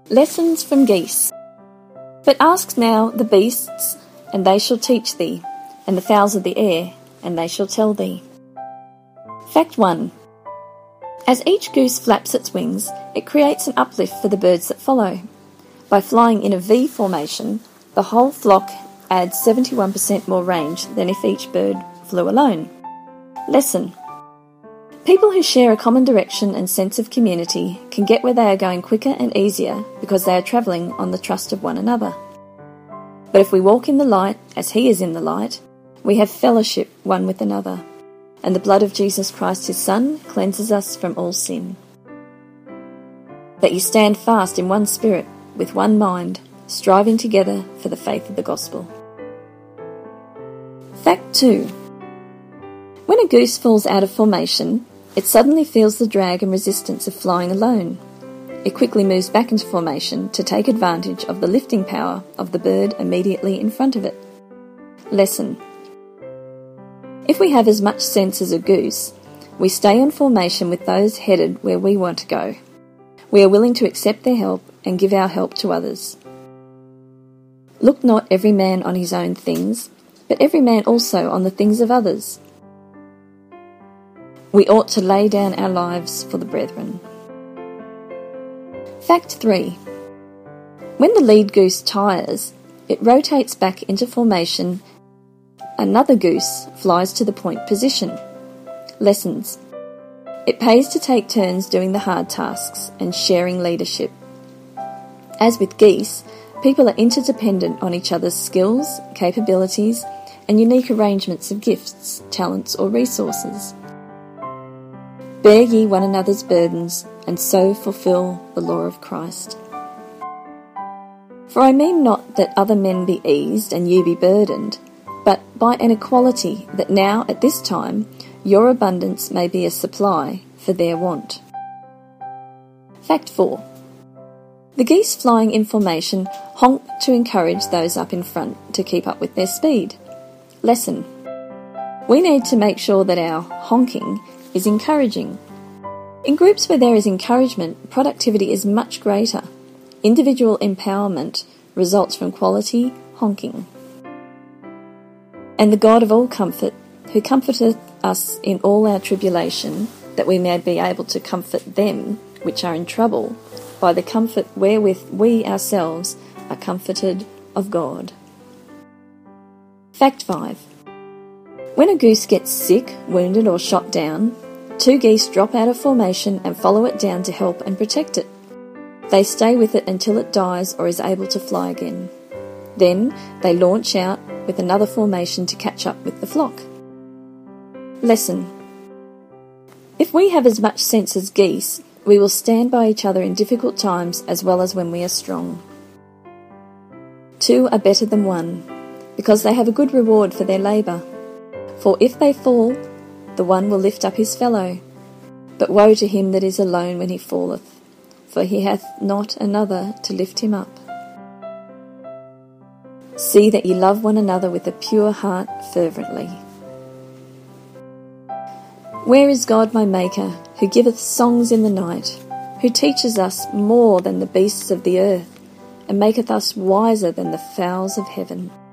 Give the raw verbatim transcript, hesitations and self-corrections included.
Lessons from geese. But ask now the beasts, and they shall teach thee, and the fowls of the air, and they shall tell thee. Fact one. As each goose flaps its wings, it creates an uplift for the birds that follow. By flying in a V formation, the whole flock adds seventy-one percent more range than if each bird flew alone. Lesson. People who share a common direction and sense of community can get where they are going quicker and easier because they are travelling on the trust of one another. But if we walk in the light, as he is in the light, we have fellowship one with another, and the blood of Jesus Christ his Son cleanses us from all sin. That you stand fast in one spirit, with one mind, striving together for the faith of the gospel. Fact two. When a goose falls out of formation, it suddenly feels the drag and resistance of flying alone. It quickly moves back into formation to take advantage of the lifting power of the bird immediately in front of it. Lesson. If we have as much sense as a goose, we stay on formation with those headed where we want to go. We are willing to accept their help and give our help to others. Look not every man on his own things, but every man also on the things of others. We ought to lay down our lives for the brethren. Fact three. When the lead goose tires, it rotates back into formation. Another goose flies to the point position. Lessons. It pays to take turns doing the hard tasks and sharing leadership. As with geese, people are interdependent on each other's skills, capabilities, and unique arrangements of gifts, talents, or resources. Bear ye one another's burdens, and so fulfil the law of Christ. For I mean not that other men be eased and you be burdened, but by an equality that now at this time your abundance may be a supply for their want. Fact four. The geese flying in formation honk to encourage those up in front to keep up with their speed. Lesson. We need to make sure that our honking is encouraging. In groups where there is encouragement, productivity is much greater. Individual empowerment results from quality honking. And the God of all comfort, who comforteth us in all our tribulation, that we may be able to comfort them which are in trouble, by the comfort wherewith we ourselves are comforted of God. Fact five. When a goose gets sick, wounded, or shot down, two geese drop out of formation and follow it down to help and protect it. They stay with it until it dies or is able to fly again. Then they launch out with another formation to catch up with the flock. Lesson. If we have as much sense as geese, we will stand by each other in difficult times as well as when we are strong. Two are better than one, because they have a good reward for their labour. For if they fall, the one will lift up his fellow. But woe to him that is alone when he falleth, for he hath not another to lift him up. See that ye love one another with a pure heart fervently. Where is God my Maker, who giveth songs in the night, who teaches us more than the beasts of the earth, and maketh us wiser than the fowls of heaven?